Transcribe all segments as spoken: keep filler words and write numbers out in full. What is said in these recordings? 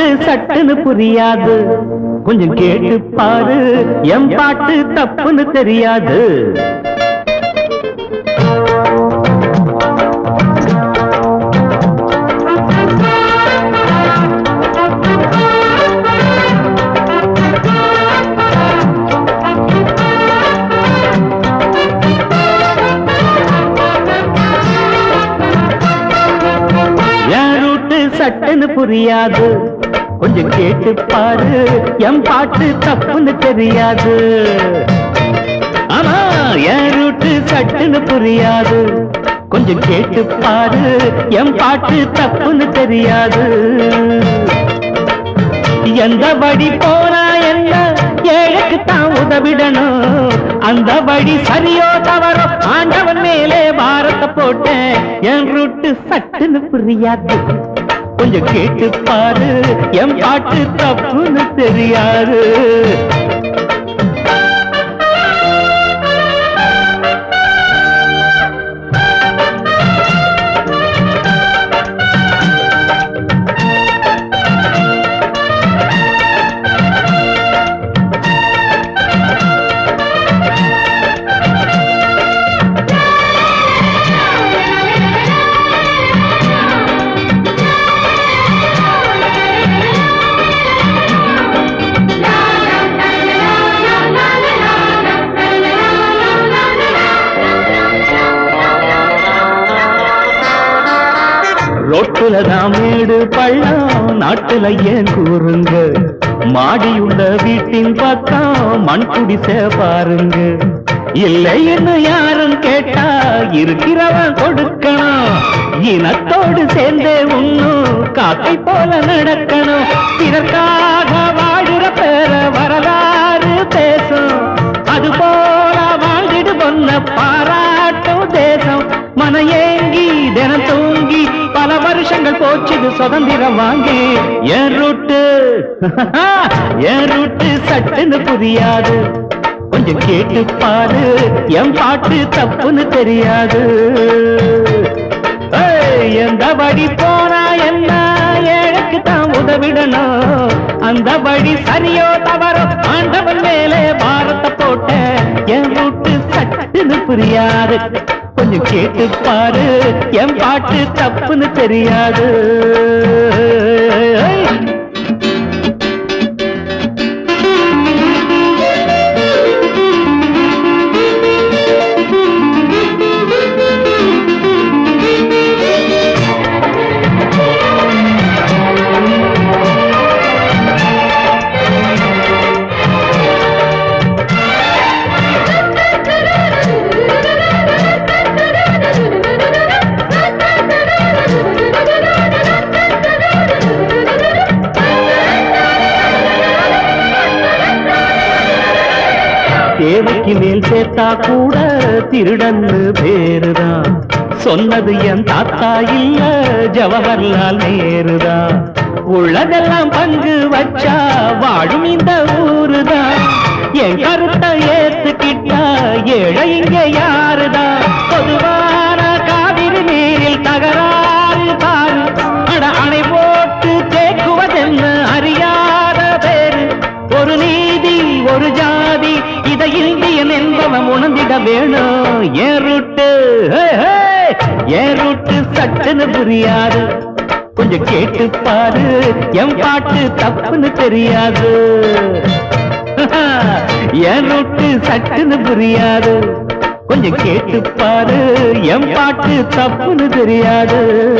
Route சட்டுன்னு புரியாது, கொஞ்சம் கேட்டு பாரு என் பாட்டு தப்புன்னு தெரியாது. சட்டுன்னு புரியாது, கொஞ்சம் கேட்டு பாரு என் பாட்டு தப்புன்னு தெரியாது. ஆமா என் ரூட்டு சட்டுன்னு புரியாது, கொஞ்சம் கேட்டு பாரு என் பாட்டு தப்புன்னு தெரியாது. எந்த வழி போனா என்ன ஏழைக்கு தான் உதவிடணும், அந்த வழி சரியோ தவறோ ஆண்டவன் மேலே பாரத்தை போட்டேன். என் ரூட்டு சட்டுன்னு புரியாது, கொஞ்சம் கேட்டு பாரு என் பாட்டு தப்புன்னு தெரியாது. ரோட்டுல தான் மேடு பள்ளம், நாட்டுல ஏன் கூறுங்க, மாடியுள்ள வீட்டின் பக்கம் மண் குடிசை பாருங்க. இல்லைன்னு யாரும் கேட்டா இருக்கிறவன் கொடுக்கணும், இனத்தோடு சேர்ந்தே உண்ணும் காக்கை போல நடக்கணும். இதற்காக வாழுற பேர வரலாறு பேசும், அது போல வாழ்ந்துடு பொன்ன பாராட்டும் தேசம். மன ஏங்கி தினம் தூங்கி பல வருஷங்கள் போச்சுது சுதந்திரம் வாங்கி. என் ரூட்டு என் ரூட்டு சட்டுன்னு புரியாது, கொஞ்சம் கேட்டு பாரு என் பாட்டு தப்புன்னு தெரியாது. எந்த வழி போனா என்ன ஏழைக்கு தான் உதவிடணும், அந்த வழி சரியோ தவறோ ஆண்டவன் மேலே பாரத்தை போட்ட. என் ரூட்டு சட்டுன்னு புரியாது, கொஞ்சம் கேட்டு பாரு என் பாட்டு தப்புன்னு தெரியாது. தேவைக்கு மேல் சேர்த்தா கூட திருடன்னு பேருதான், சொன்னது என் தாத்தா இல்ல ஜவஹர்லால் நேருதான். உள்ளதெல்லாம் பங்கு வச்சா வாழும் இந்த ஊருதான், என் கருத்தை ஏத்துக்கிட்டா ஏழை இங்க யாருதான். பொதுவான காவிரி நீரில் தகராறு பாரு, அட அணை போட்டு தேக்குவதென்ன அறியாத பேரு. ஒரு நீதி ஒரு ஜாதி இதை இந்தியன் என்பவன் உணர்ந்திட வேணும். என் ரூட்டு என் ரூட்டு சட்டுன்னு புரியாது, கொஞ்சம் கேட்டு பாரு என் பாட்டு தப்புன்னு தெரியாது. என் ரூட்டு சட்டுன்னு புரியாது, கொஞ்சம் கேட்டு பாரு என் பாட்டு தப்புன்னு தெரியாது.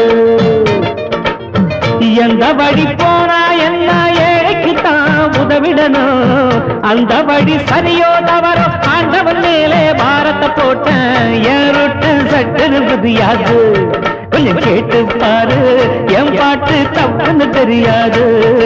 எந்த வழி போனா என்ன ஏழைக்கு தான் உதவிடணும், அந்த வழி சரியோ தவறோ ஆண்டவன் மேலே பாரத்தை போட்டேன். என் ரூட்டு சட்டுன்னு புரியாது, கொஞ்சம் கேட்டு பாரு என் பாட்டு தப்புன்னு தெரியாது.